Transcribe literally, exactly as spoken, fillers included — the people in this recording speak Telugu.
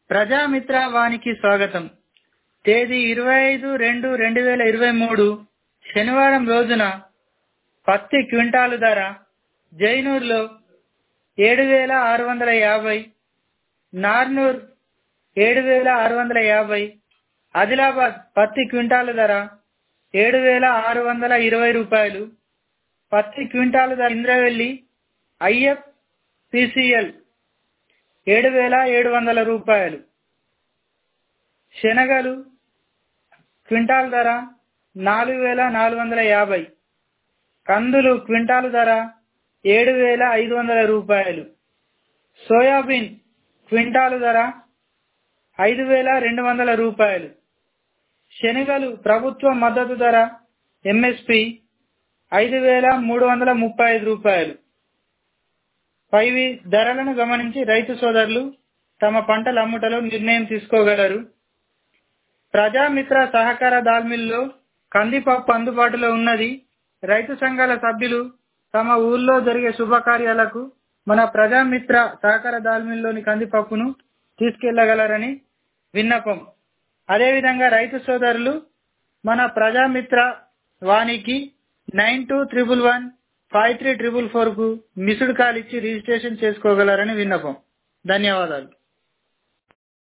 ప్రజామిత్ర వానికి స్వాగతం. తేదీ ఇరవై ఐదు రెండు రెండు వేల ఇరవై మూడు శనివారం రోజున పత్తి క్వింటాలు ధర జైనూర్లో ఏడు వేల ఆరు వందల యాభై, నార్నూర్ ఏడు వేల ఆరు వందల యాభై, ఆదిలాబాద్ పత్తి క్వింటాలు ధర ఏడు వేల ఆరు వందల ఇరవై రూపాయలు, పత్తి క్వింటాలు ధర ఇంద్రవెల్లి ఐఎఫ్ పిసిఎల్ ఏడు వేల ఏడు వందల రూపాయలు, శనగలు క్వింటాల్ ధర నాలుగు వేల నాలుగు వందల యాభై, కందులు క్వింటాలు ధర ఏడు వేల ఐదు వందల రూపాయలు, సోయాబీన్ క్వింటాలు ధర ఐదు వేల రెండు వందల రూపాయలు, శనగలు ప్రభుత్వ మద్దతు ధర ఎంఎస్పి ఐదు వేల మూడు వందల ముప్పై ఐదు రూపాయలు. పై ధరలను గమనించి రైతు సోదరులు తమ పంటల అమ్ముటలో నిర్ణయం తీసుకోగలరు. ప్రజామిత్ర సహకార దాల్మిల్లో కందిపప్పు అందుబాటులో ఉన్నది. రైతు సంఘాల సభ్యులు తమ ఊళ్ళో జరిగే శుభకార్యాలకు మన ప్రజామిత్ర సహకార దాల్మిల్లోని కందిపప్పును తీసుకెళ్లగలరని విన్నపం. అదేవిధంగా రైతు సోదరులు మన ప్రజామిత్ర వానికి nine two triple one five three triple four కు మిస్డ్ కాల్ ఇచ్చి రిజిస్ట్రేషన్ చేసుకోగలరని విన్నపం. ధన్యవాదాలు.